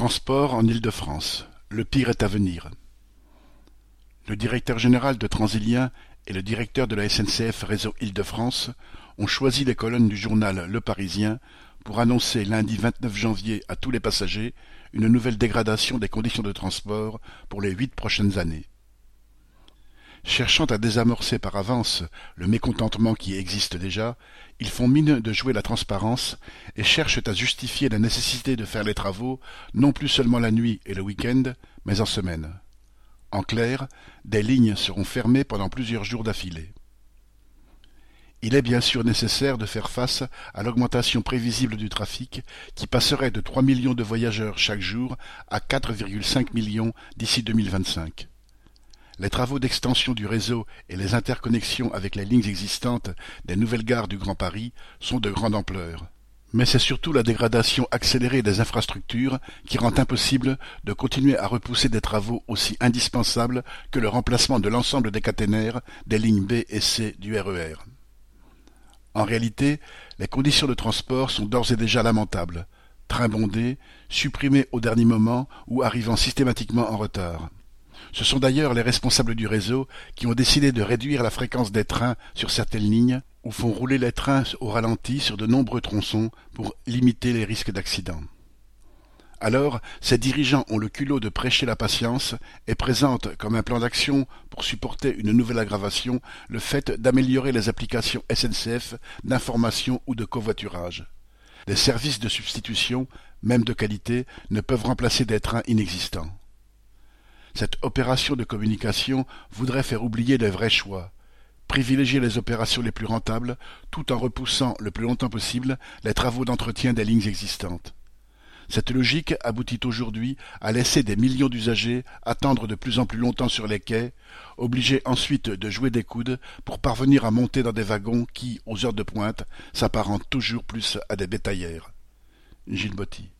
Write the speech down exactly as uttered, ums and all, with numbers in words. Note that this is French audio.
Transport en Île-de-France. Le pire est à venir. Le directeur général de Transilien et le directeur de la S N C F Réseau Île-de-France ont choisi les colonnes du journal Le Parisien pour annoncer lundi vingt-neuf janvier à tous les passagers une nouvelle dégradation des conditions de transport pour les huit prochaines années. Cherchant à désamorcer par avance le mécontentement qui existe déjà, ils font mine de jouer la transparence et cherchent à justifier la nécessité de faire les travaux non plus seulement la nuit et le week-end, mais en semaine. En clair, des lignes seront fermées pendant plusieurs jours d'affilée. Il est bien sûr nécessaire de faire face à l'augmentation prévisible du trafic qui passerait de trois millions de voyageurs chaque jour à quatre virgule cinq millions d'ici deux mille vingt-cinq. Les travaux d'extension du réseau et les interconnexions avec les lignes existantes des nouvelles gares du Grand Paris sont de grande ampleur. Mais c'est surtout la dégradation accélérée des infrastructures qui rend impossible de continuer à repousser des travaux aussi indispensables que le remplacement de l'ensemble des caténaires des lignes B et C du R E R. En réalité, les conditions de transport sont d'ores et déjà lamentables. Trains bondés, supprimés au dernier moment ou arrivant systématiquement en retard. Ce sont d'ailleurs les responsables du réseau qui ont décidé de réduire la fréquence des trains sur certaines lignes ou font rouler les trains au ralenti sur de nombreux tronçons pour limiter les risques d'accident. Alors, ces dirigeants ont le culot de prêcher la patience et présentent comme un plan d'action pour supporter une nouvelle aggravation le fait d'améliorer les applications S N C F d'information ou de covoiturage. Les services de substitution, même de qualité, ne peuvent remplacer des trains inexistants. Cette opération de communication voudrait faire oublier les vrais choix, privilégier les opérations les plus rentables tout en repoussant le plus longtemps possible les travaux d'entretien des lignes existantes. Cette logique aboutit aujourd'hui à laisser des millions d'usagers attendre de plus en plus longtemps sur les quais, obligés ensuite de jouer des coudes pour parvenir à monter dans des wagons qui, aux heures de pointe, s'apparentent toujours plus à des bétaillères. Gilles Botti.